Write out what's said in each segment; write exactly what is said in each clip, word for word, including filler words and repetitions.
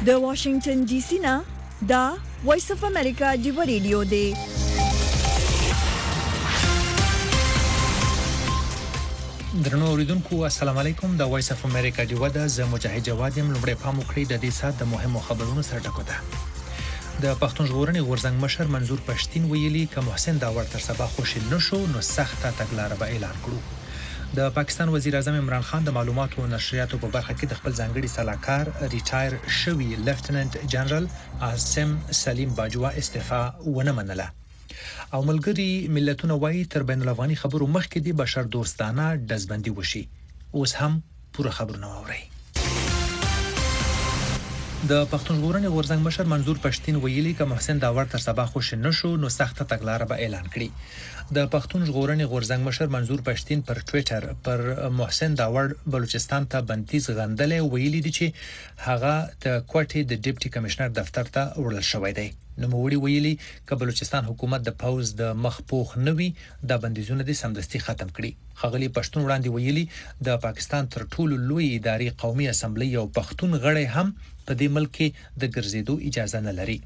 د واشنگټن ډي سي نه دا وایس اف امریکا دی ریډیو دی. درنو اوریدونکو السلام علیکم. د وایس اف امریکا دی ودا ز مجاهد جواد یم. لومړی پام وکړئ د دې سات د مهمو خبرونو سره ټکوته. د پښتون ژغورنې غورځنګ مشر منظور پښتين ویلي ک محسن داور تر سبا خوشی نشو نو سخته تګلارې به اعلان کړو. د پاکستان وزیر اعظم عمران خان د معلوماتو او نشریاتو په برخه کې د خپل ځانګړي سلاکار ریټایر شوی لیفټننټ جنرال عاصم سلیم باجوا استعفا ونه منله. او ملګری ملتونه وایي تر بین الافغاني خبرو مخکې د بشر دوستانه دزبندي وشي. اوس هم پوره خبرونه واورئ. د پښتون ژغورنې غورځنګ مشر منظور پښتين ویلي ک محسن داور تر سبا خوش نشو نو سخته تګلارې به اعلان کړي. د پښتون ژغورنې غورځنګ مشر منظور پښتين پر ټوئیټر پر محسن داور بلوچستان ته بندیز غندلې ویلي دي چې هغه د کوټې د ډیپټي کمشنر دفتر ته وړل شوی دی. نو موړي ویلي ک بلوچستان حکومت د پاوز د مخپوخ نوي د بندیزونو د سمدستي ختم کړي. خغلی پښتون وړاندې ویلي د پاکستان تر ټولو لوی اداري قومي اسمبلی او پښتون غړي هم په دې ملک کې د ګرځېدو اجازه نه لري.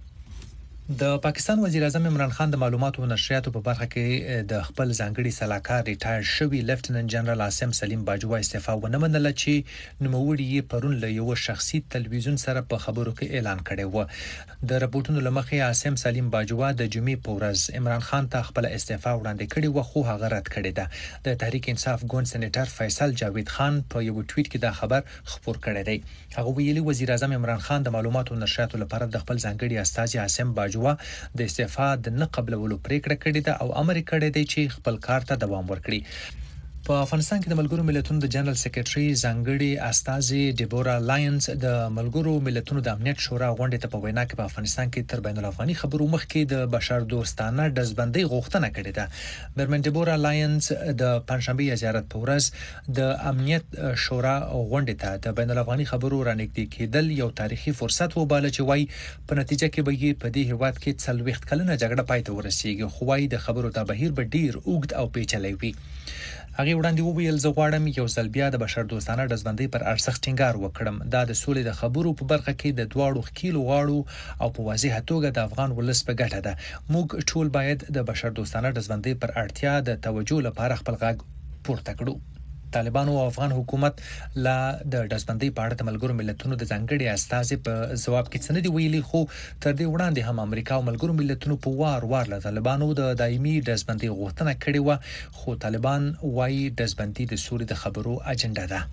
د پاکستان وزیر اعظم عمران خان د معلوماتو او نشریاتو په برخه کې د خپل ځانګړي سلاکار ریټایر شوی لیفټننټ جنرال عاصم سلیم باجوا استعفا ونه منله چې نوموړي یې پرون له یو شخصي تلویزیون سره په خبرو کې اعلان کړی و. د راپورټونو لمخې عاصم سلیم باجوا د جمعې په ورځ عمران خان ته خپل استعفا وړاندې کړې و خو هغه رد کړې ده. د تحریک انصاف ګوند سېنیټر فیصل جاوید خان په یو ټویټ کې دا خبر خپور کړی دی. هغه ویلي وزیر اعظم عمران خان د معلوماتو او نشریاتو لپاره د خپل ځانګړي استاذ عاصم باجوا د استعفا د نه قبلولو پریکړه کړې ده او امر کړی دی چې خپل کار ته دوام ورکړي. په افغانستان کې د ملګرو ملتونو د جنرال سیکریټري ځانګړي استاذي ډیبورا لاینز د ملګرو ملتونو د امنیت شورا غونډې ته په وینا کې په افغانستان کې تر بین الافغاني خبرو مخکې د بشر دوستانه دزبندي غوښتنه کړې ده. برمن ډیبورا لاینز د پنځشنبه زیارت په ورځ د امنیت شورا غونډې ته د بین الافغاني خبرو رانږدې کېدل یو تاریخي فرصت وباله چې وایي په نتیجه کې به په دې هیواد کې څلوېښت کلنه جګړه پای ته ورسیږي خو وایي د خبرو ته بهیر به ډیر اوږد او پیچلی وي. هغه وړاندې وویل زه غواړم یو ځل بیا د بشر دوستانه دزبندۍ پر ارزښت ټینګار وکړم. دا د سولې د خبرو په برخه کې د دواړو ښکیلو غاړو او په واضح توګه د افغان ولس په ګټه ده. موږ ټول باید د بشر دوستانه دزبندۍ پر اړتیا د توجه لپاره خپل غږ پورته کړو. طالبان او افغان حکومت لا د دزبندۍ په اړه د ملګرو ملتونو د ځانګړي استاذ په جواب کې څه نه دی ویلي خو تر دې وړاندې هم امریکا او ملګرو ملتونو په وار وار له طالبانو د دایمي دزبندۍ غوښتنه کړې و خو طالبان وايي دزبندۍ د سولې د خبرو اجنډا ده.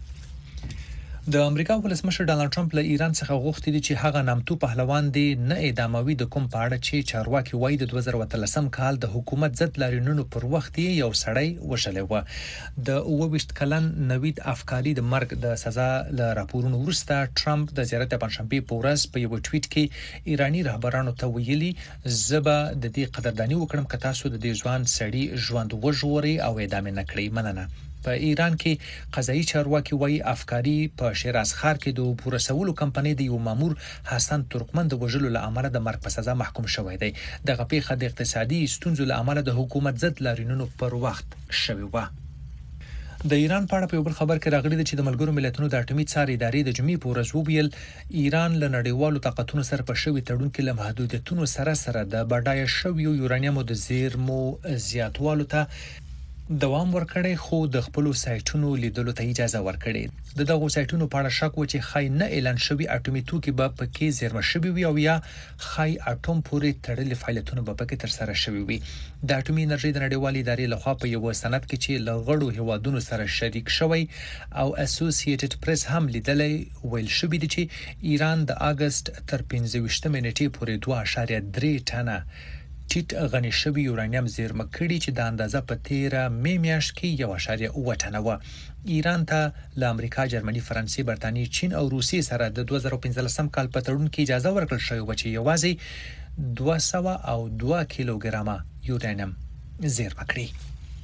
د امریکا ولسمشر ډانلډ ټرمپ له ایران څخه غوښتي دي چې هغه نامتو پهلوان دی نه اعداموي د کوم په اړه چې چارواکي وایي د دوه زره اتلسم کال د حکومت ضد لاریونونو پر وخت یو سړی وشلې و. د اوه ویشت کلن نوید افکاری د مرګ د سزا له راپورونو وروسته ټرمپ د زیارت پنځشنبه په ورځ په یو ټویټ کې ایرانی رهبرانو ته ویلي زبا د دې قدردانی وکړم که تاسو د دې ځوان سړي ژوند وژغورئ او اعدام نه کړئ. مننه. په ایران کې قضایي چارواکي وایي افکاری په شیراز ښار کې د پوره سوالو کمپنۍ د یو مامور حسن ترکمن د وژلو له امله د مرګ په سزا محکوم شوی دی. دغه پیښه د اقتصادي ستونزو له امله د حکومت ضد لاریونونو پر وخت شوی و. د ایران په اړه په یو بل خبر کې راغلی دی چې د ملګرو ملتونو د اټومي څار ادارې د جمعې په ورځ وویل ایران له نړیوالو طاقتونو سره په شوی تړون کې له محدودیتونو سره سره د بډایه شویو یورانیمو د زیرمو زیاتوالو ته دوام ورکړي خو د خپل سایټونو لیدلو ته اجازه ورکړي. د دغه سایټونو په اړه شک و چې خای نه اعلان شوی اټومي توکي به پکې زیرمه شوی وي او یا خای اټوم پورې تړلې فعالیتونه به پکې تر سره شوی وي. د اټومي انرژي د نړیوالې ادارې لخوا په یو سند کې چې لغړو هوادونو سره شریک شوی او اسوسییټډ پریس هم لیدلې ویل شوی دی چې ایران د اگست تر پنځه ویشتمې نیټې پورې دوه اعشاریه درې ټنه ټیټ غني شوی یورانیم زیرمه کړي چې د اندازه په تیره می میاشت کې یو اعشاریه اوه ټنه و. ایران ته له امریکا، جرمني، فرانسې، برتانیې، چین او روسیې سره د دوه زره پنځلسم کال په تړون کې اجازه ورکړل شوې و چې یوازې دوه سوه او دوه کیلوګرامه یورانیم زیرمه کړي.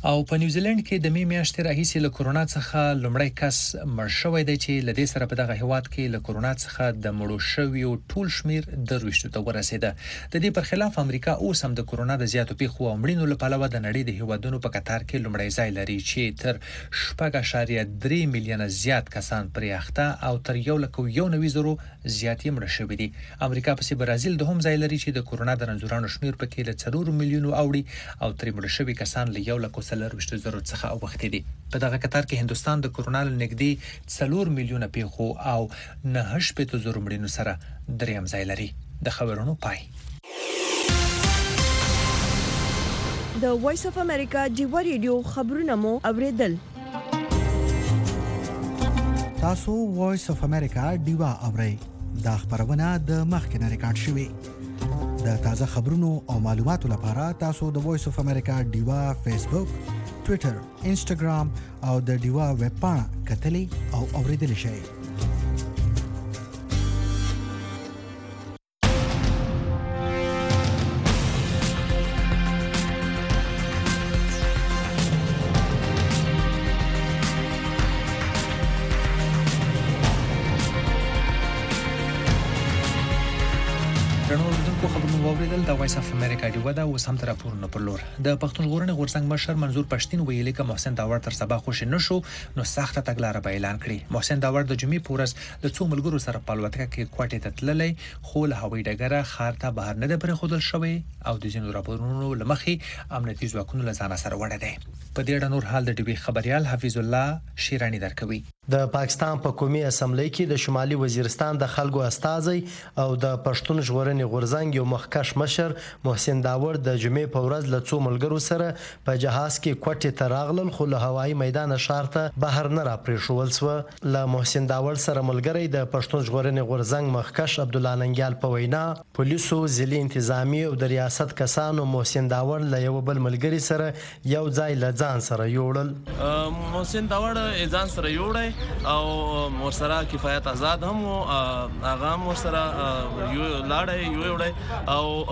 او په نیوزیلند کې د می میاشتې راهیسې له کورونا څخه لومړی کس مړ شوی دی چې لدې سره په دغه هیواد کې له کورونا څخه د مړو شویو ټول شمیر درويشتو ته ورسېده. د دې پر خلاف امریکا اوس هم د کورونا د زیاتو پیښو او مړینو له پلوه د نړۍ د هیوادونو په قطار کې لومړی ځای لري چې تر شپږ اعشاریه درې میلیونه زیات کسان پرې اخته او تر یو لک یو نوي زرو زیات مړه شوي دي. امریکا پسې برازیل د هم ځای لري چې د کورونا د رنځورانو شمیر پکې له څلور میلیونو اوړي او تر مړه شوي کسان له یو لک څلرويشت زرو څخه اوختي دي. په دغه قطار کې هندستان د کورونا لنګدي څلور میلیونه پیښو او نه شپږ زرو مړینو سره دریم ځای لري. د خبرونو پای. د وایس اف امریکا ډیوا ریډیو خبرونه مو اوریدل. تاسو وایس اف امریکا ډیوا اورئ. دا خبرونه د مخکنه ریکارډ شوې. د تازه خبرونو او معلوماتو لپاره تاسو د وایس اف امریکا ډیوا فیسبوک، ټوئیټر، انسټاګرام او د ډیوا ویب پاڼه کتلې او اوریدل شئ. د وایس اف امریکا دی ودا او سم راپورونه پر لور د پښتون ژغورنې غورځنګ مشر منظور پښتين ویلي ک محسن داور تر سبا خوش نه شو نو سخت تګلارې به اعلان کړي. محسن داور د جمعې پورس د څو ملګرو سره په الوتکه کې کوټې ته تللی خو له هوایي ډګره خار ته بهر نه پرې خودل شوی او د ځینو راپورونو لمخې امنیتي ځواکونو له ځان سره وړه دي. په دې اړه نور حال د ډیوی خبريال حفیظ الله شیرانی درکوي. د پاکستان په قومي اسمبلی کې د شمالي وزیرستان د خلکو استازي او د پښتون ژغورنې غورځنګ یو مخکښ مشر محسن داور د جمعې په ورځ له څو ملګرو سره په جهاز کې کوټې ته راغلل خو له هوایي میدان ښار ته بهر نه را پریښول سو. له محسن داور سره ملګری د پښتون ژغورنې غورځنګ مخکښ عبد الله ننګیال په وینا پولیسو ځلې انتظامی او د ریاست کسانو محسن داور له یو بل ملګری سره یو ځای له ځان سره یوړل. محسن داور ځان سره یوړی او ورسره کفایت آزاد هم هغه ورسره یو لاړی یو وړی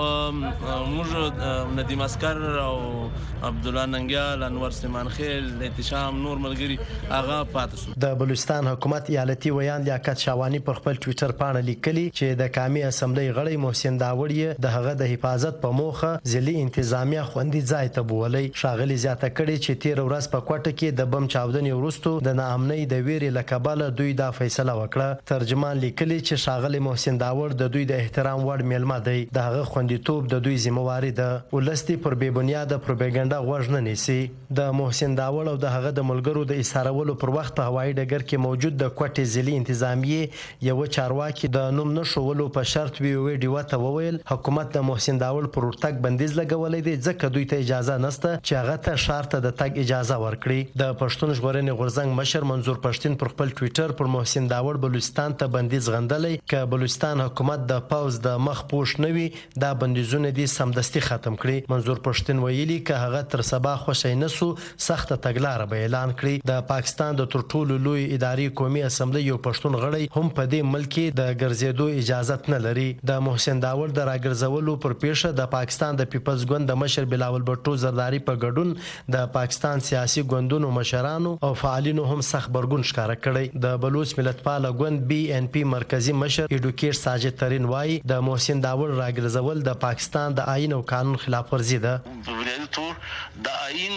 او موږ ندیم اسکر او عبد الله ننګیال انور سلیمان خیل احتشام نور ملګری هغه پاتې شو. د بلوچستان حکومت ایالتي ویان لیاقت شاوانی پر خپل ټوئیټر باندې لیکلي چې د قومي اسمبلی غړی محسن داور یې د هغه د حفاظت په موخه ځلې انتظامیه خوندي ځای ته بوولي. شاغلي زیاته کړي چې تیر ورځ په کوټه کې د بم چاودنې وروسته د ناامنۍ د ویرې لکباله دوی دا فیصله وکړه. ترجمان لیکلي چې شاغلي محسن داور د دوی د احترام وړ میلمه دی. د هغه خوندیتوب د دوی ذمہواری ده. ولستي پر بې بنیاده پروپاګاندا غوږ نه نیسي. د محسن داور او د هغه د ملګرو د ایثارولو پر وخت په هوایي ډګر کې موجود د کوټې ځلې انتظامیه یو چارواکي د نوم نشولو په شرط وی وی ډیو ته وویل حکومت د محسن داور پر ورتګ بندیز لګولې دي ځکه دوی ته اجازه نشته چې هغه ته شهر ته د تګ اجازه ورکړي. د پښتون ژغورنې غورځنګ مشر منظور پښتين پر خپل ټوئیټر پر محسن داور بلوچستان ته بندیز غندلې ک بلوچستان حکومت د پاوز د مخ پوش نوي دا بندیزونه دي سمدستي ختم کړي. منظور پښتين ویلي ک هغه تر سبا خوشی نسو سخت تګلارې به اعلان کړي. د پاکستان د تر ټولو لوی اداري قومي اسمبلی یو پښتون غړی هم په دې ملک د ګرځېدو اجازه نه لري. د محسن داور د راګرځولو پر پیښه د پاکستان د پیپلز ګوند د مشر بلاول بټو زرداری په ګډون د پاکستان سیاسي ګوندونو مشرانو او فعالینو هم سخت برګون ښکارا کړی. د بلوچ ملتپال ګوند بي ان پی مرکزی مشر ایډوکیټ ساجد ترين وایي د محسن داور راګرځول د پاکستان د آئین او قانون خلاف ورزي ده. په بنیادی تور د آئین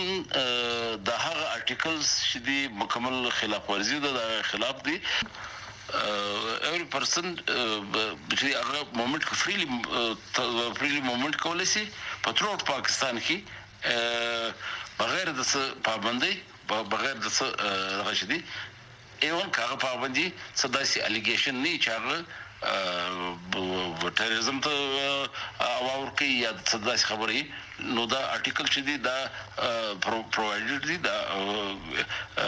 د هغه ارټیکلز چې دی مکمل خلاف ورزي ده د خلاف دی. every person چې هغه مومنت کو فریلی فریلی مومنت کولای شي په ټول پاکستان کې بغیر د پابندۍ بغیر د غشدي ایون کاغه پابندي صداسي الیګیشن نه چاغه ټیرریزم ته اور کې یا صداسي خبرې نو دا ارټیکل چې دی دا پرووایډډ دی دا د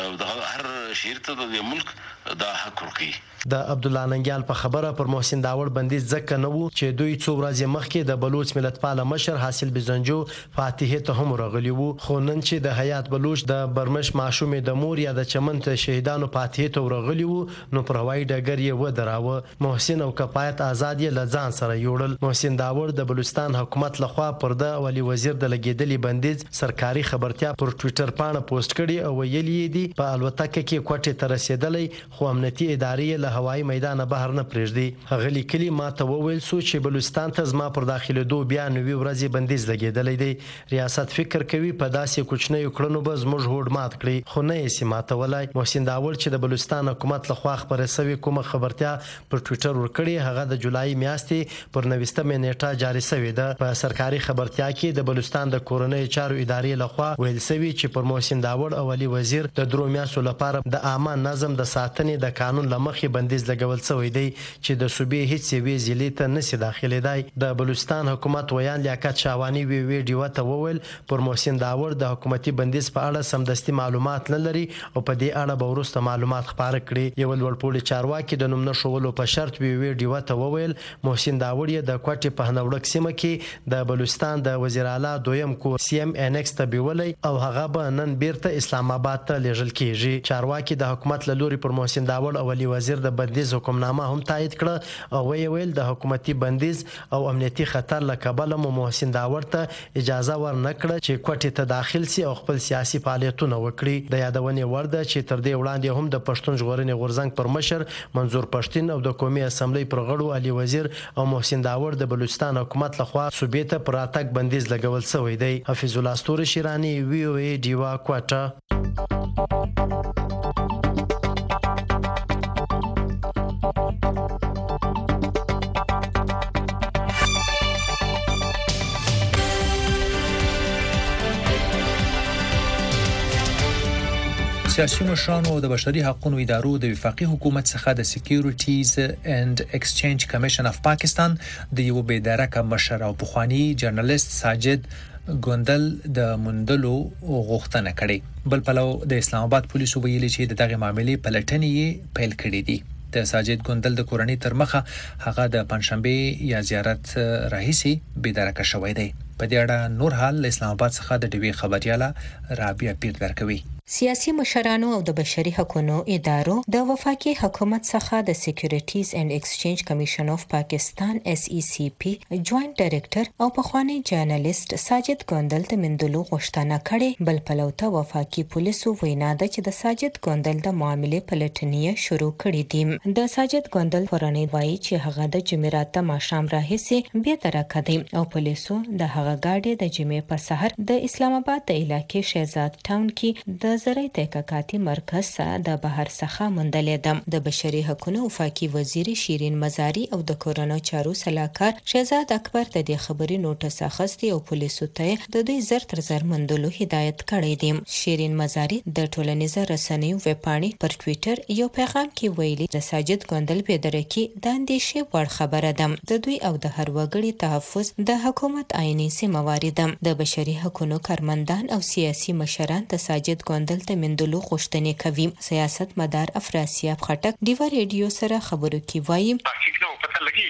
هر شهر ته د ملک دا حق ورکړي. د عبد الله ننګیال په خبره پر محسن داوړ بندیز ځکه نه وو چې دوی څو ورځې مخکې د بلوچ ملتپال مشر حاصل بزنجو فاتحه ته هم راغلی وو، خو نن چې د حیات بلوچ د برمش معشومې د مور یا د چمن ته شهیدانو فاتحه ته راغلی وو نو پر هوایي ډګر یې ودراوه. محسن او کفایت آزاد یې لزان سره یوړل. محسن داوړ د بلوچستان حکومت لخوا پر د ولی وزیر د لګیدلی بندیز سرکاري خبرتیا پر ټوئیټر پاڼه پوسټ کړي او ویلي دي په الوتکه کې کوټې ته رسیدلی خو امنیتي ادارې له هوایي میدان بهر نه پرېږدي. هغه لیکلي ما ته وویل سو چې بلوچستان ته زما پر داخلېدو بیا نوي ورځې بندیز لګېدلی دی. ریاست فکر کوي په داسې کوچنیو کړنو به زموږ هوډ مات کړي خو نه یې سي ماتولی. محسن داوړ چې د بلوچستان حکومت لخوا خپره سوې کومه خبرتیا پر ټوئیټر ورکړې هغه د جولای میاشتې پر نویستمې نیټه جاري سوې ده. په سرکاري خبرتیا کې د بلوچستان د کورنیو چارو ادارې لخوا ویل سوي چې پر محسن داوړ او علي وزیر د درو میاشتو لپاره د عامه نظم د ساتنې د قانون له مخې بندیز لګول شوی دی چې د صوبې هیڅ یوې ضلع ته نشي داخلېدای. د بلوچستان حکومت ویان لیاقت شاوانی وی ویډیو ته وویل پر محسن داوړ د حکومتي بندیز په اړه سمدستي معلومات نه لري او په دې اړه به وروسته معلومات خپاره کړي. یو لوړپوړي چارواکي د نوم نښولو په شرط وی ویډیو ته وویل محسن داوړ یې د کوټې په هنوړک سیمه کې د بلوچستان د وزیر اعلی دویم کور سی ام ان ایکس ته بیولای او هغه به نن بیرته اسلام آباد ته لیږل کیږي. چارواکي د حکومت له لوري پر محسن داوړ او علي وزیر د بندیز حکمنامه هم تایید کړه او وی ویل د حکومتي بندیز او امنیتي خطر له کبله مو محسن داوړ ته اجازه ورنه کړه چې کوټې ته داخل سي او خپل سیاسي فعالیتونه وکړي. د یادونې وړ ده چې تر دې وړاندې هم د پښتون ژغورنې غورځنګ پر مشر منظور پښتين او د قومي اسمبلی پر غړو علي وزیر او محسن داوړ د بلوچستان حکومت لخوا صوبې ته پر راتګ بندیز لګول شوی دی. حفیظ الله استوري شیرانی وی او ای ډیوا کوټه. سیاسي مشرانو او د بشري حقوقو ادارو د وفاقي حکومت څخه د سکیورټیز اند ایکسچینج کمیشن اف پاکستان د یو بېدرکه مشر او پخوانی جرنالست ساجد ګوندل د مندلو غوښتنه کړې. بل پلو د اسلام آباد پولیسو ویلي چې د دغه معاملې پلټنې پیل کړې دي. د ساجد ګوندل د کورنۍ تر مخه هغه د پنځشنبه یا زیارت راهیسي بېدرکه شوی دی. په دې اړه نور حال اسلام آباد څخه د ډیوی خبرياله رابعه پیر درکوي. سیاسي مشرانو او د بشري حقوقو ادارو د وفاقي حکومت څخه د سکیورټیز اند ایکسچینج کمیشن اف پاکستان اس ای سی پی جوائنٹ ډایریکټر او پخوانی جرنالست ساجد ګوندل ته مندلو غوښتنه کړې. بل پلو ته وفاقي پولیسو وینا ده چې د ساجد ګوندل د معاملې پلټنې شروع کړې دي. د ساجد ګوندل کورنۍ وایي چې هغه د جمعرات ته ماښام راهیسي بیا درکه دی او پولیسو د هغه گاډي د جمعې په سحر د اسلام آباد د علاقې شهزاد ټاون کې د زرعي تحقیقاتي مرکز د بهر څخه موندلې ده. د بشري حقوقو وفاقي وزیر شیرین مزاری او د کورونو چارو سلاکار شهزاد اکبر د دې خبري نوټس اخیستی او پولیسو ته د دوی زر تر زر موندلو هدایت کړی دی. شیرین مزاری د ټولنیزو رسنیو ویبپاڼې پر ټوئیټر یو پیغام کې ویلي د ساجد ګوندل بېدرکي د اندېښې وړ خبره ده. د دوی او د هر وګړي تحفظ د حکومت عیني سیمواري ده. د بشري حقوقو کارمندان او سیاسي مشران د ساجد ګوندل ته مندلو غوښتنې کوي. سیاست مدار افراسیاب خټک ډیوا ریډیو سره خبرو کې وایي حقیقت نو پته لګي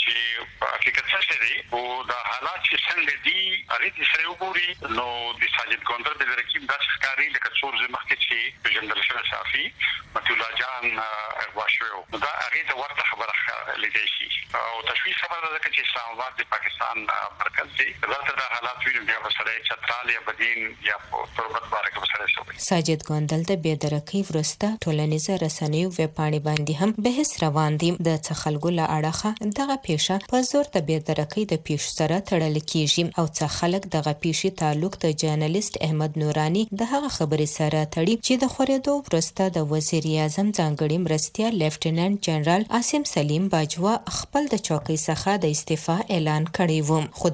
چې حقیقت څه دی او د حالات چې څنګه دي هغه د سره وګوري نو د ساجد ګوندل د رقیب د ښکاری لکه څور زمخه چې جنرال شاه صافي متي الله جان واښو دا هغه د ورته خبره لیدي شي او تشویش خبره ده چې اسلام آباد د پاکستان مرکز دی. دا د حالات ویل بیا وسره چترال یا بدین یا تربت بارک وسره شوی. ساجد ګوندل د بېدرکۍ ورسته ټولنیزو رسنیو ویبپاڼې باندې هم بحث روان دي. د څه خلکو له اړخه دغه پیښه په زور د بېدرکۍ د پیښ سره تړل کیږي او څه خلک دغه پیښې تعلق د جرنالست احمد نورانی د هغه خبرې سره تړي چې د خورېدو ورسته د وزیر اعظم ځانګړي مرستیال لیفټیننټ جنرال عاصم سلیم باجوا خپل د چوکۍ څخه د استعفا اعلان کړی و. خو د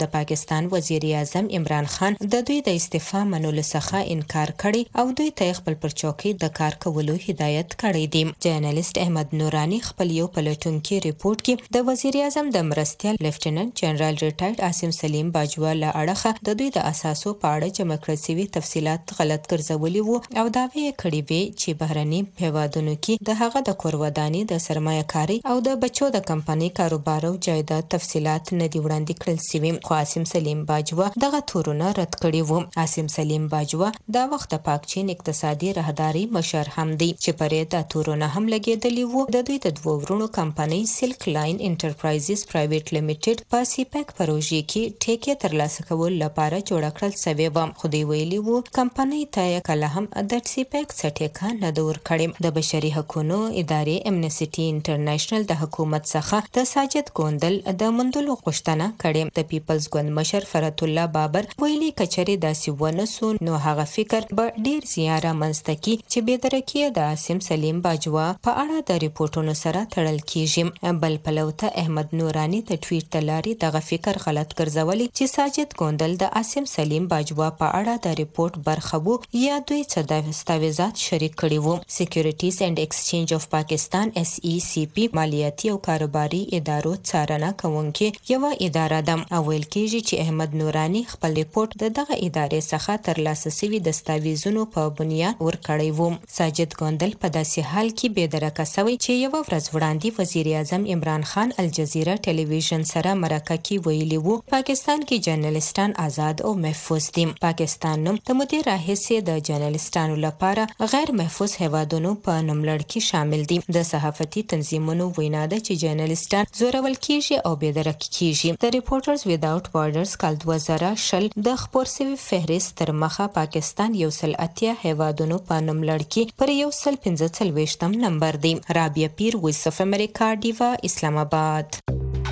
د پاکستان وزیر اعظم عمران خان د دوی د استعفا منلو څخه انکار کړی او دوی ته خپل پر چوکۍ د کار کولو هدایت کړی دی. جرنالست احمد نورانی خپل یو پلټونکي ریپورت کې د وزیر اعظم د مرستیال لیفټیننټ جنرال ریټایرډ عاصم سلیم باجوا له اړخه د دوی د اساسو په اړه جمع کړل شوي تفصيلات غلط ګرځولي وو او داوی یې کړی وی چې بهرني هیوادونو کې د هغه د کوروداني د سرمایه کاری او د بچو د کمپنۍ کاروبار او جایداد تفصيلات نه دی وړاندې کړل شوي. خو عاصم سلیم باجوا دغه تورونه رد کړي وو. عاصم سلیم باجوا دا وخت د پاک چین اقتصادي راهداري مشر هم دی چې پرې د تورونه هم لګېدلی وو. د دوی د دوه ورونو کمپنۍ سلک لاین انټرپرایزز پرایویټ لیمیټډ په سیپیک پروژې کې ټیکې ترلاسه کول لپاره جوړ کړل شوی و. خو دوی ویلي وو کمپنۍ ته کله هم د سیپیک څټه نه دور کړي. د بشري حقوقو ادارې امنیسټي انټرنیشنل د حکومت څخه د ساجد ګوندل د مندلو غوښتنه کړې. د پیپلز ګوند مشر فرات الله بابر ویلي کچري داسې ونسو نو هغه فکر به ډیر زیات رامنځته کی چې بېدرکي د عاصم سلیم باجوا په اړه د ریپورتونو سره تړل کیږي. بل پلوته احمد نورانی د ټویټ تلاري دغه فکر غلط ګرځولي چې ساجد ګوندل د عاصم سلیم باجوا په اړه د ریپورت برخه وو یا دوی څه د دستاویزات شریک کړي وو. سکیورټیز اینڈ ایکسچینج اف پاکستان ایس ای سی پی مالیاتي او کاروباري ادارو څارنه کوونکې یو اداره ده. اول کېږي چې احمد نورانی خپل ریپورت د دغه ادارې څخه ترلاسه شوي دستاویزونو په بنیاد ورکړی وو. ساجد ګوندل په داسې حال کې بېدرکه شوی چې یو ورځ وړاندې وزیر اعظم عمران خان الجزیره ټلویزیون سره مرکه کې ویلي وو پاکستان کې جرنالستان آزاد او محفوظ دي. پاکستان نوم د مودې راهیسې د جرنالستانو لپاره غیر محفوظ هیوادونو په نوملړ کې شامل دي. د صحافتي تنظیمونو وینا ده چې جرنالستان زورول کیږي او بېدرکه کیږي. د ریپورټرز ویداوټ بارډرز کال دوه زره شل د خپور شوي فهرست تر مخه پاکستان یو سل اتیا هیوادونو په نوملړ کې پر یو سل پنځه څلوېښتم نمبر دی. رابعه پیر، وایس اف امریکا، ډیوا، اسلام آباد.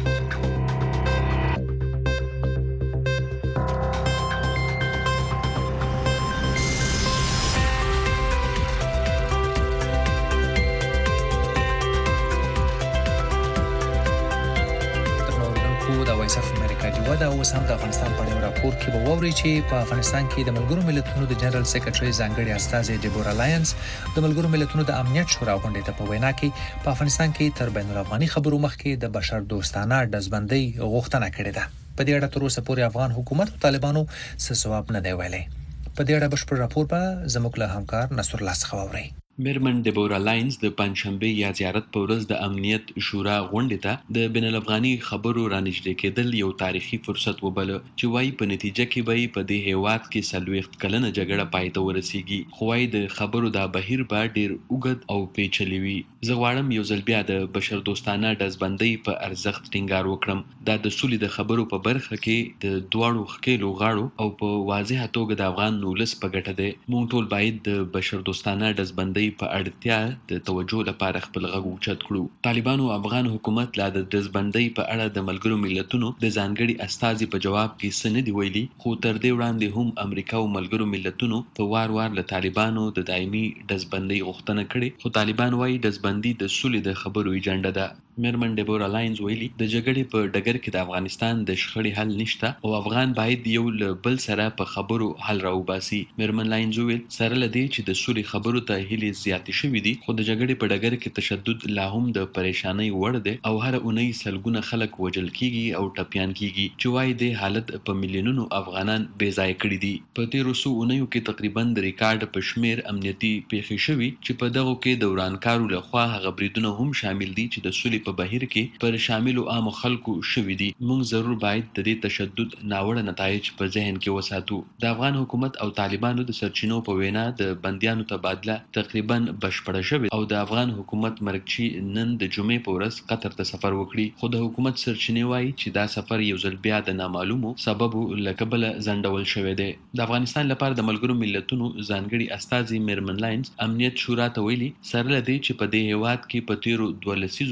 د وایس اف امریکا ډیوا دا اوس هم د افغانستان په اړه راپور کې به ووري چې په افغانستان کې د ملګرو ملتونو د جنرال سیکریټري ځانګړي استازي ډیبورا لاینز د ملګرو ملتونو د امنیت شورا غونډې ته په وینا کې په افغانستان کې تر بین الافغاني خبرو مخکې د بشر دوستانه ډزبندۍ غوښتنه کړې ده. په دې اړه تر اوسه پورې افغان حکومت او طالبانو څه ځواب نه دی ویلی. په دې اړه بشپړ راپور به زموږ له همکار نصر الله څخه واورئ. میرمن ډیبورا لاینز د پنځشنبه یا زیارت په ورځ د امنیت شورا غونډې ته د بین الافغاني خبرو رانږدې کېدل یو تاریخي فرصت وباله چې وایي په نتیجه کې به په دې هیواد کې څلوېښت کلنه جګړه پای ته ورسیږي. خو وایي د خبرو دا بهیر به ډیر اوږد او پیچلی وي. زه غواړم یو ځل بیا د بشر دوستانه ډزبندۍ په ارزښت ټینګار وکړم. دا د سولې د خبرو په برخه کې د دواړو ښکېلو غاړو او په واضحه توګه د افغان ولس په ګټه دی. موږ ټول باید د بشر دوستانه ډزبندۍ په اړتیا د توجه لپاره خپل غږ اوچت کړو. طالبانو افغان حکومت لا د ډزبندۍ په اړه د ملګرو ملتونو د ځانګړي استازي په جواب کې څه نه دي ویلي. خو تر دې وړاندې هم امریکا او ملګرو ملتونو په وار وار له طالبانو د دایمي ډزبندۍ غوښتنه کړې. خو طالبان وایي ډزبندي د سولې د خبرو ایجنډا ده. میرمن ډیبورا لاینز ویلي د جګړې په ډګر کې د افغانستان د شخړې حل نشته او افغان باید یو له بل سره په خبرو حل راوباسي. میرمن لاینز ویل سره له دې چې د سولې خبرو ته هیلې زیاتې شوي دي خو د جګړې په ډګر کې تشدد لا هم د پریشانۍ وړ دی او هر اونۍ سلګونه خلک وژل کیږي او ټپیان کیږي چې وایي د حالت په میلیونونو افغانان بې ځایه کړي دي. په تیرو څو اونیو کې تقریبا د ریکارډ په شمیر امنیتي پیښې شوي چې په دغو کې د ورانکارو لخوا هغه بریدونه هم شامل دي چې د سولې په بهیر کې پر شاملو عامو خلکو شوي دي. موږ ضرور باید د دې تشدد ناوړه نتایج په ذهن کې وساتو. د افغان حکومت او طالبانو د سرچینو په وینا د بندیانو تبادله تقریبا بشپړه شوې او د افغان حکومت مرکچی نن د جمعې په ورځ قطر ته سفر وکړي. خو د حکومت سرچینې وایي چې دا سفر یو ځل بیا د نامعلومو سببو له کبله ځنډول شوی دی. د افغانستان لپاره د ملګرو ملتونو ځانګړي استازي میرمن لاینز امنیت شورا ته ویلي سره له دې چې په دې هیواد کې په تیرو دوه لسیزو کې هم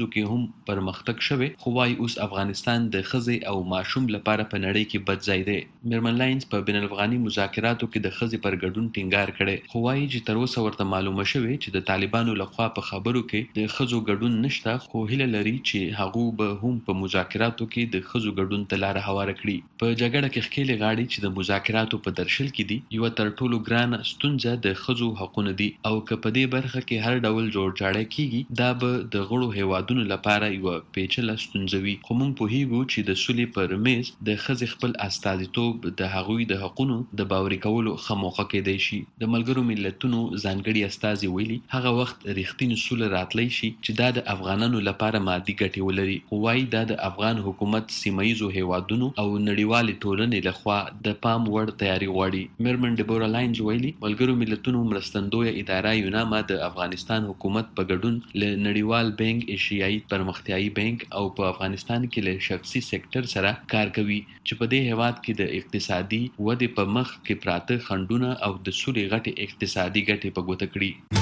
پرمختګ شوی، خو وايي اوس افغانستان د ښځې او ماشوم لپاره په نړۍ کې بد ځای دی. میرمن لاینز په بین الافغاني مذاکراتو کې د ښځې پر ګډون ټینګار کړی، خو وايي چې تر اوسه ورته معلومه شوې چې د طالبانو لخوا په خبرو کې د ښځو ګډون نشته، خو هیله لري چې هغه به هم په مذاکراتو کې د ښځو ګډون ته لاره هواره کړي. په جګړه کې ښکېلې غاړي چې د مذاکراتو په درشل کې دي، یو تر ټولو ګرانه ستونزه د ښځو حقوقونه دي، او که په دې برخه کې هر ډول جوړجاړی کیږي دا به د غړو هیوادونو لپاره یو پیچله ستونزه وي. خو موږ پوهیږو چې د سولې پر میز د ښځې خپل استازیتوب د هغوی د حقوقو د باوري کولو ښه موقع کېدای شي. د ملګرو ملتونو ځانګړي استازي ویلي هغه وخت رښتینې سوله راتلی شي چې دا د افغانانو لپاره مادي ګټې ولري. خو وايي دا د افغان حکومت سیمه ییزو هیوادونو او نړیوالې ټولنې لخوا د پام وړ تیاری غواړي. میرمن ډیبورا لاینز ویلي ملګرو ملتونو مرستندویه اداره یوناما د افغانستان حکومت په ګډون له نړیوال بانک، ایشیایي پرمختیایي بانک او په افغانستان کې له شخصي سکتور سره کار کوي چې په دې هیواد کې د اقتصادي ودې په مخ کې پراته خنډونه او د سولې غټې اقتصادي ګټې په ګوته کړي.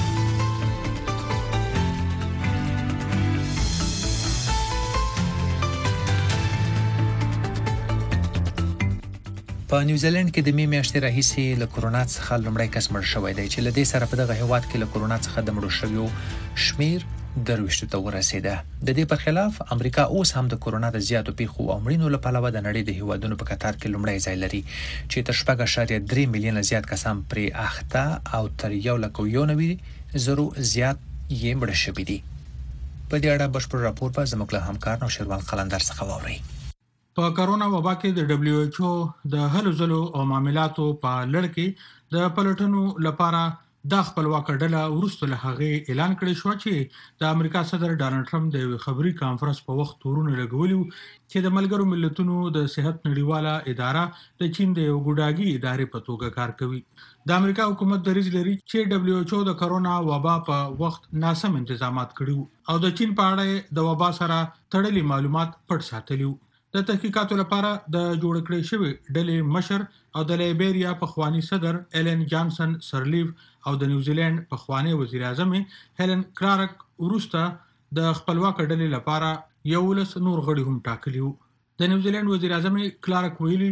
په نیوزیلند کې د می میاشتې راهیسې له کورونا څخه لومړی کس مړ شوی دی چې له دې سره په دغه هیواد کې له کورونا څخه د مړو شویو شمیر درویشتو ته ورسېده. د دې په خلاف امریکا اوس هم د کورونا د زیاتو پیښو او مړینو له پلوه د نړۍ د هیوادونو په کتار کې لومړی ځای لري چې تر شپږ اعشاریه درې میلیونه زیات کسان پرې اخته او تر یو لک یو نوي زرو زیات یې مړه شوي دي. په دې اړه بشپړ راپور به زموږ له همکار نوشیروان قلندر څخه واورئ. په کرونا وبا کې د دبليو ایچ او د هلو ځلو او معاملاتو په لړ کې د پلټنو لپاره د خپلواک ډله ورسته له هغه اعلان کړی شو چې د امریکا صدر ډانلډ ټرمپ د یو خبري کانفرنس په وخت تورونه لګولیو چې د ملګرو ملتونو د صحت نړیواله اداره د چین د یو ګډاګي ادارې په توګه کار کوي. د امریکا حکومت دریځ لري چې دبليو ایچ او د کرونا وبا په وخت ناسم انتظامات کړیو او د چین په اړه د وبا سره تړلي معلومات پټ ساتلیو. د تحقیقاتو لپاره د جوړ کړی شوی ډلې مشر او د لیبریا په خوانی صدر ایلن جانسن سرلیف او د نیوزیلند په خوانی وزیر اعظم هیلن کلارک ورسته د خپلواک ډلې لپاره یو لس نور غړي هم ټاکلیو. د نیوزیلند وزیر اعظم کلارک ویلي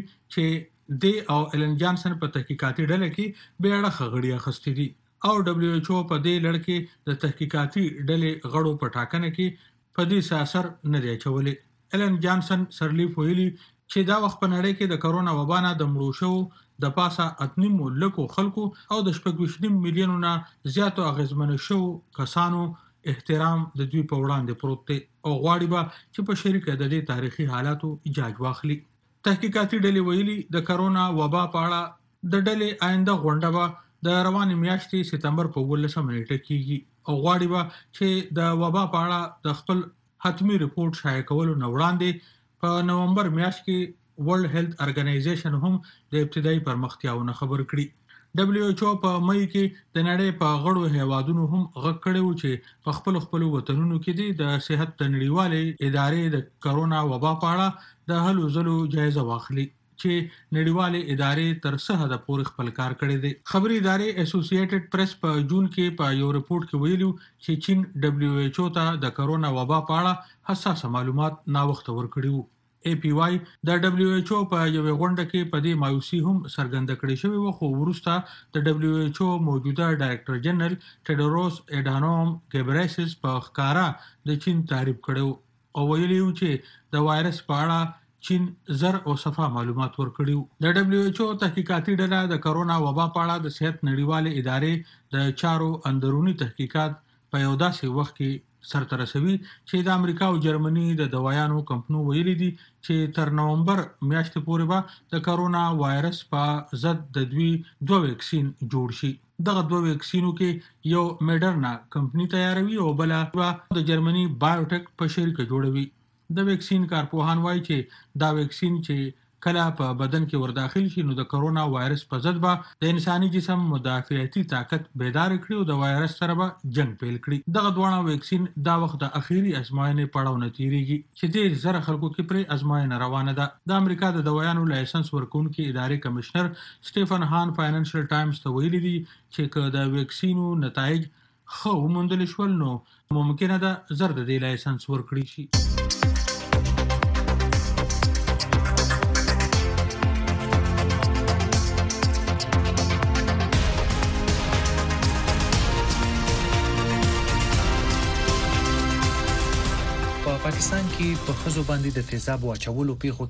چې د او ایلن جانسن په تحقیقاتي ډله کې به اړه غړي اخستې دي او دبليو ایچ او په دې لړ کې د تحقیقاتي ډلې غړو په ټاکنه کې په دې اثر نه دی چولې. ایلن جانسن سرلیف ویلي چې دا وخت په نړۍ کې د کرونا وبا نه د مړو شو د پاسه اتنیم لکو خلکو او د شپږ میلیونو نه زیاتو اغیزمن شو کسانو احترام د دوی په وړاندې پروت دی او غواړي به چې په شریکه د دې تاریخي حالاتو اجازه واخلي. تحقیقاتي ډلې ویلي د کرونا وبا په اړه د ډلې آینده غونډه به د روانې میاشتې سپتمبر په ولسمه نیټه کېږي او غواړي به چې د وبا په اړه د خپل حتمی ریپورت شایع کولو نه وړاندې په نومبر میاشت کې ورلد هیلث ارګنایزیشن هم د ابتدایي پرمختیاونه خبر کړي. دبليو ایچ او په مئی کې د نړۍ په غړو هیوادونو هم غږ کړی و چې په خپل خپل وطنونو کې د صحت نړیوالې ادارې د کرونا وبا په اړه د هلو ځلو جایزه واخلي چې نړیوالې ادارې تر څه حد پورې خپل کار کړی دی. خبري ادارې اسوسییټډ پریس په جون کې په یو ریپورت کې ویلو چې چین دبليو ایچ او ته د کرونا وبا په اړه حساس معلومات نا وخت ورکړي وو. ای پی واي د دبليو ایچ او په یو غونډه کې په دې مایوسي هم څرګنده کړې شوې و خو وروسته د دبليو ایچ او موجوده ډایریکټر جنرال ټیډروس اډانوم ګیبریسس په ښکارا د چین تعریف کړو او ویلي و چې د وایرس په اړه چین زر او صفه معلومات ورکړیو. د دبليو ایچ او تحقیقاتي ډله د کرونا وبا په اړه د صحت نړیوالې ادارې د چارو اندرونی تحقیقات په یو داسې وخت کې سرته رسوي چې د امریکا او جرمني د دوايانو کمپنیو ویلي دي چې تر نومبر میاشتې پورې به د کرونا وایرس په ضد د دوی دوه ویکسین جوړ شي. دغه دوه ویکسینو کې یو میډرنا کمپنی تیاروي او بل د جرمني بایوټیک په شریکه جوړوي. د ویکسین کارپوهان وایي چې دا ویکسین چې کله په بدن کې ورداخل شي نو د کرونا وایرس په ضد به د انساني جسم مدافعتي طاقت بیدار کړي او د وایرس سره به جنگ پیل کړي. دغه دوه ویکسین دا وخت د اخیری ازموینې پړاو نه تیریږي چې ډېر زره خلکو کې پرې ازموینه روانه ده. د امریکا د دوايانو لایسنس ورکونکي ادارې کمشنر سټيفن هان فاینانشل ټایمز ته ویلي دي چې که د ویکسینو نتایج خو موندل شول نو ممکنه ده زر د دې لایسنس ورکړي شي. په پاکستان کې په ښځو باندې د تیزاب واچولو پیښو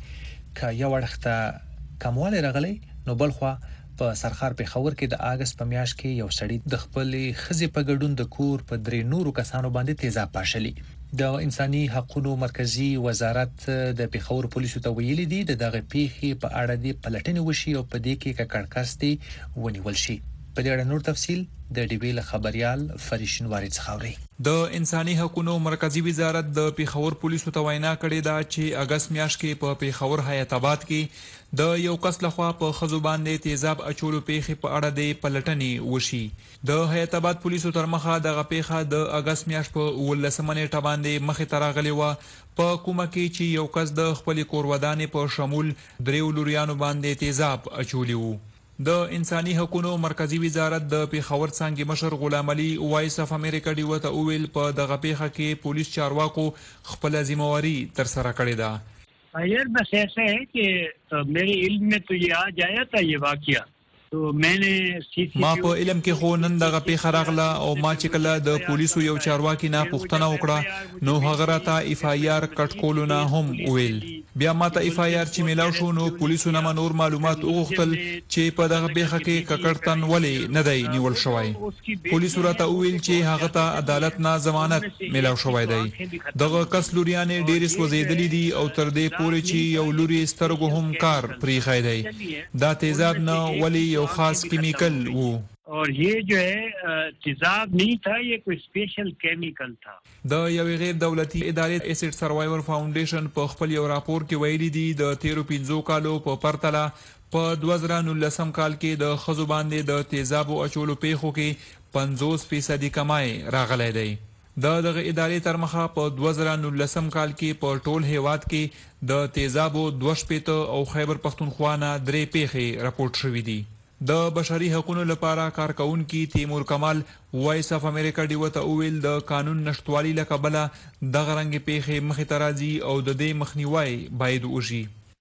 کې که یو اړخته کموالی راغلی نو بل خوا په سرخار پیښور کې د اگست په میاشت کې یو سړی د خپلې ښځې په ګډون د کور په درې نورو کسانو باندې تیزاب پاشلی. د انساني حقوقو مرکزی وزارت د پیښور پولیسو ته ویلي دي د دغه پیښې په اړه د پلټنې وشي او په دې کې ککړکس دي ونیول شي. په دې اړه نور تفصیل د ډي بي له خبريال فریشن وارد څخاوري. د انساني حقوقو مرکزی وزارت د پیښور پولیسو ته وینا کړې ده چې اگست میاشت کې په پیښور حیات آباد کې د یو کس لخوا په خزو باندې تیزاب اچولو پیښې په اړه د پلټنې وشي. د حیات آباد پولیسو تر مخه دغه پیښه د اگست میاشت په ولسمه نیټه باندې مخې ته راغلې و په کومه کې چې یو کس د خپل کورودانې په شمول دریو لوریانو باندې تیزاب اچولی وو. د انساني حقوقو مرکزی وزارت د پیښور څنګه مشر غلام علي وایس اف امریکا دی وته اویل په دغه پیښه کې پولیس چارواکو خپل ذمہواری تر سره کړې ده. यार बस ऐसा है कि मेरे इल्म में तो ये आज आया था ये वाकया तो मैंने ما په علم کې خو نن دغه پیښه راغله او ما چې کله د پولیسو یو چارواکي نه پوښتنه وکړه نو هغه راته اف آی آر کټکولو نه هم ویل. بیا ماته اف آی آر چې ملاو شو نو پولیسو نه نور معلومات وغوښتل چې په دغه پیښه کې ککړتن ولې نه دی نیول شوی. پولیسو راته ویل چې هغه ته عدالت نه ضمانت ملاو شوی دی. دغه کس لوریانې ډېرې سوځېدلې دي او تر دې پورې چې یو لوري سترګو هم کار پریښی دی. دا تیزاب نه ولې یو خاص کیمیکل وو और ये जो है तेजाब नहीं था ये कोई स्पेशल केमिकल था. د یو غیر دولتي ادارې ایسډ سروایور فاونډیشن په خپل یو راپور کې ویلي دي د تیرو پنځو کالو په پرتله په دوه زره نولسم کال کې د خزو باندې د تیزابو اچولو پیښو کې پنځوس فیصدي کمای راغلی دی. د دغه ادارې تر مخه په دوه زره نولسم کال کې په ټول هیواد کې د تیزابو دوه شپېته او خیبر پښتونخوا نه درې پیښې راپورټ شوې دي. د بشري حقوقو لپاره کارکونکي تیمور کمال وایس اف امریکا دی وته اویل د قانون نشټوالي لکبله د غرنګ پیښې مخې ته راځي او د دې مخنیوي باید وشي.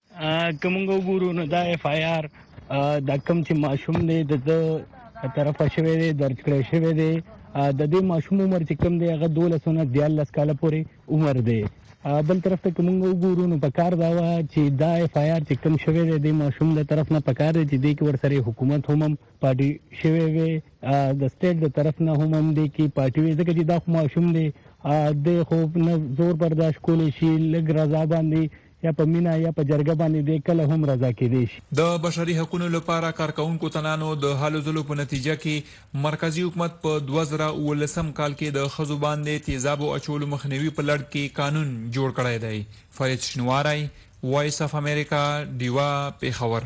کومګو ګورو نو دا اف آی آر د کم چې ماشوم دی د طرفه شوی دی درج کړی شوی دی د دې ماشوم عمر چې کم دی هغه دولس نه دیارلس کاله پورې عمر دی. بل طرف ته کومه وګورو نو پکار دا و چې دا اف آی آر چې کوم شوی دی د ماشوم د طرف نه پکار دی چې د کې ورسره حکومت هم پارټي شوی وي د سټیټ د طرف نه هم هم دی کې پارټي وي ځکه چې دا ماشوم دی د خو نه زور برداشت کولی شي لږ رضا باندې یا په مینا یا په جرګه باندې د کله هم رضا کېدی شي. د بشري حقوقو لپاره کارکونکو تنانو د حالو ځلو په نتیجه کې مرکزی حکومت په دوه زره ولسم کال کې د خزو باندې تیزابو اچولو مخنیوي په لړ کې قانون جوړ کړی دی. فرید شنواری وایس اف امریکا دیوا پیښور.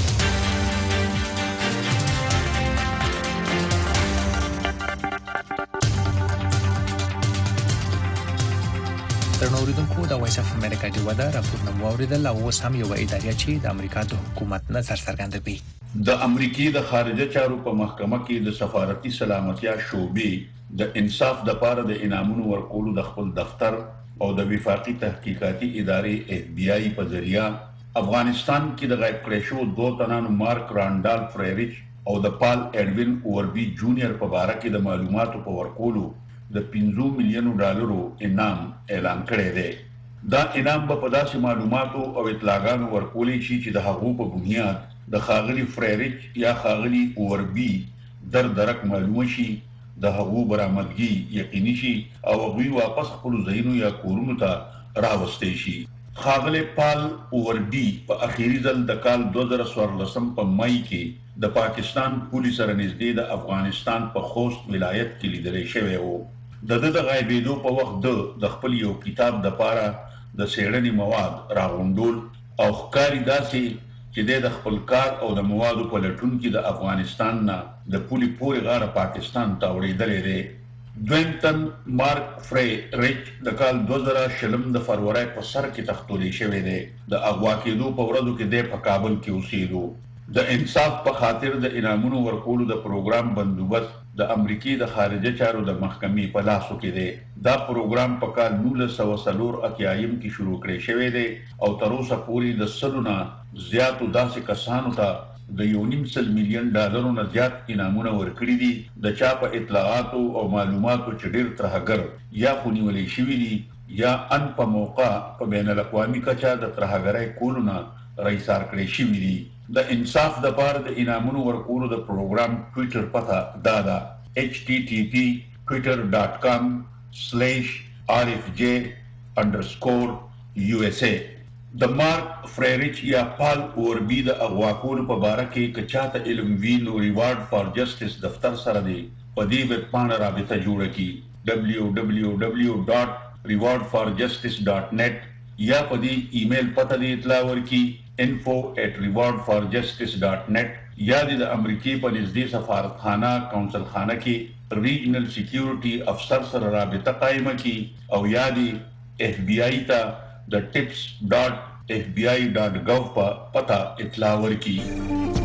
ترنوریدونکو د وایس اف امریکا دی ودا راپورونه موریدل او اوس هم یو ادارې چې د امریکا د حکومت نظر څرګندوي. د امریکای د خارجه چارو په محکمه کې د سفارتي سلامتیا شعبې د انصاف د پاره د انعامونو ورکولو د خپل دفتر او د وفاقي تحقیقاتي ادارې اف بی آی په ذریعہ افغانستان کې د غیب کړی شو دوه تنانو مارک رانډال فریریچ او د پال اډوین اوربي جونیئر په اړه کې د معلوماتو په ورکولو د پنځه میلیونو ډالرو انعام اعلان کړی دی. دا انعام په داسې معلوماتو او اطلاعاتو ورکولې شي چې د هغو په بنیاد د خاغلی فریریچ یا خاغلی اوربي در درک معلوم شي د هغو برآمدګي یقیني شي او هغوی واپس خپل ځایونو یا کورونو ته راوستي شي. خاغلی پال اوربي په اخیری ځل د کال دوه زره څوارلسم په مای کې د پاکستان پولیس سره نږدې د افغانستان په خوست ولایت کې لیدل شوی وو. د د غایبېدو په وخت د خپل یو کتاب د پاره د سیړنی مواد راغونډول او ښکاری داسې چې د خپل کار او د موادو په لټون کې د افغانستان نه د پولی پورې غاړه پاکستان ته وړېدلې دی. دوینتن مارک فریریچ د کال دوه زره شلم د فروری په سر کې تختولې شوی دی. د اغوا کېدو په ورځو کې د په کابل کې اوسېدو. د انصاف په خاطر د انعامونو ورکولو د پروګرام بندوبست د امریکای د خارجه چارو د محکمې په لاسو کې دی. دا پروګرام په کال نولس سوه څلور اتیایم کې شروع کړی شوی دی او تر اوسه پورې د سلو نه زیاتو داسې کسانو ته د یو نیم سل میلیون ډالرو نه زیات انعامونه ورکړي دي. د چا په اطلاعاتو او معلوماتو چې ډېر ترهګر یا خو نیولې شوي دي یا ان په موقع په بین الاقوامي کچه د ترهګرۍ کولو نه رایسار کړی شوي دي. د انصاف د پاره د انعامونو ورکولو د پروګرام ټویټر پته دا ده ایچ ټي ټي پي ټویټر ډاټ کام سلیش آر اف جے انډرسکور یو اس اے. د مارک فریریچ یا پال اوربی د اغواکولو په باره کې که چاته علم وي نو ریوارډ فار جسټس دفتر سره دی په دې ویب پاڼه رابطه جوړه کړي ډبلیو ډبلیو ډبلیو ډاټ ریوارډ فار جسټس ډاټ نیټ یا په دې ایمیل پته دی اطلاع ورکړي info at reward for justice dot net یا د امریکای په نږدې سفارتخانه کونسل خانه کې ریجنل سکیورټي افسر سره رابطه قائمه کړي او یا د اف بی آی ته د tips dot f b i dot gov په پته اطلاع ورکړي.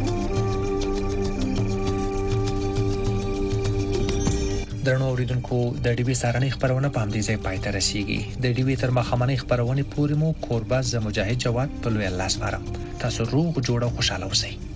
درنو اوریدونکو د ډیوی سارنې خبرونه په همدې ځای پای ته رسیږي. د ډیوی تر مخامنې خبرونه پورې مو کورباز مجاهد جواد په لوی الله سپارم. تاسو روغ جوړ او خوشاله اوسئ.